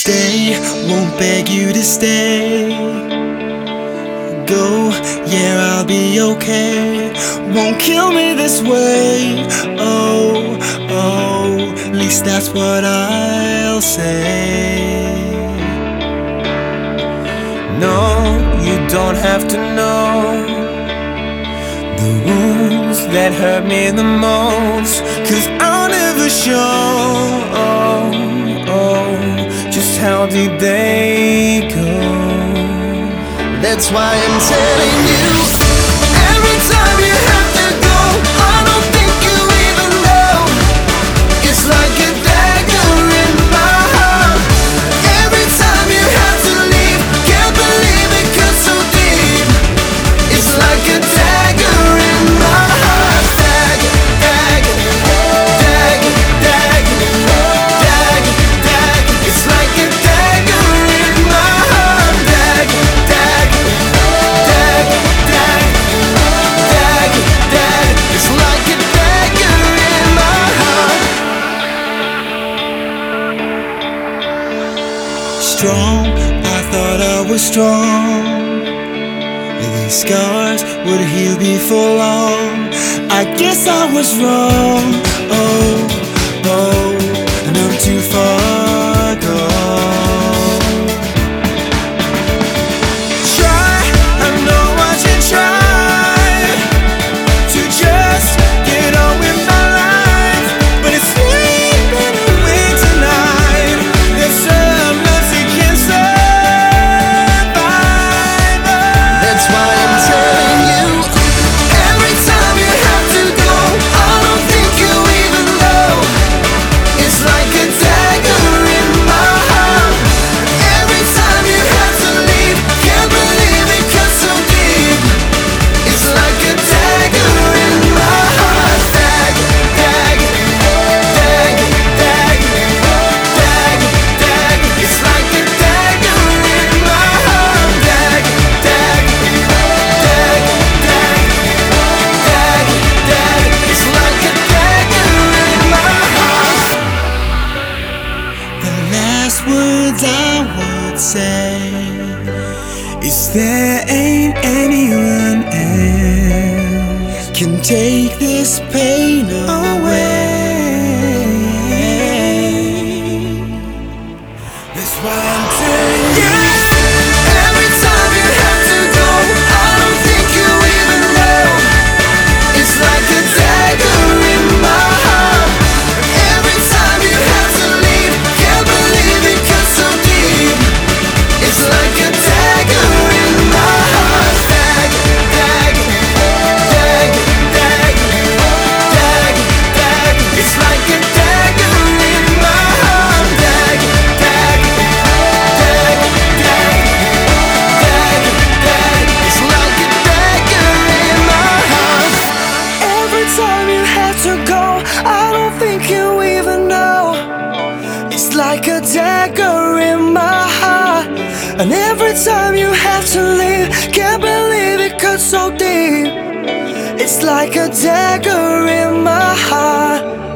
stay, won't beg you to stay. Go, yeah, I'll be okay. Won't kill me this way. Oh, oh, at least that's what I'll say. No, you don't have to know the wounds that hurt me the most, 'cause I'll never show just how deep they go. That's why I'm telling you, every time you have to go, I don't think you even know. It's like a dagger in my heart. Every time you have to leave, can't believe it cuts so deep. It's like a dagger in my heart. Dagger, dagger, dagger, dagger, dagger, dagger. It's like a dagger in my heart. Dagger, dagger, dagger, dagger, dagger, dagger. It's like a dagger in my heart. Strong, I thought I was strong. These scars would heal before long. I guess I was wrong. Oh, oh, and I'm too far gone. Try, I know I should try to just get on with my life, but it's sleeping away tonight. There's some nights it can't survive. That's why I'm telling you, every time you have to go, I don't think you even know. It's like a dagger in my heart. Every time you have to leave, can't believe it cuts so deep. It's like a dagger in my heart. Dagger, dagger, dagger, dagger, dagger, dagger. It's like a dagger in my heart. Dagger, dagger, dagger, dagger, dagger, dagger. It's like a dagger in my heart. The last words I would say is there ain't anyone else can take this pain away. That's why I'm telling you, every time you have to go, I don't think you even know. It's like a dagger in my heart. Every time you have to leave, can't believe it cuts so deep. It's like a dagger in my heart. Dagger, dagger, dagger, dagger, dagger, dagger. It's like a dagger in my heart. Dagger, dagger, dagger, dagger, dagger, dagger. It's like a dagger in my heart. Every time you have to go, I don't think you even know. It's like a dagger in my heart. And every time you have to leave, can't believe it cuts so deep. It's like a dagger in my heart.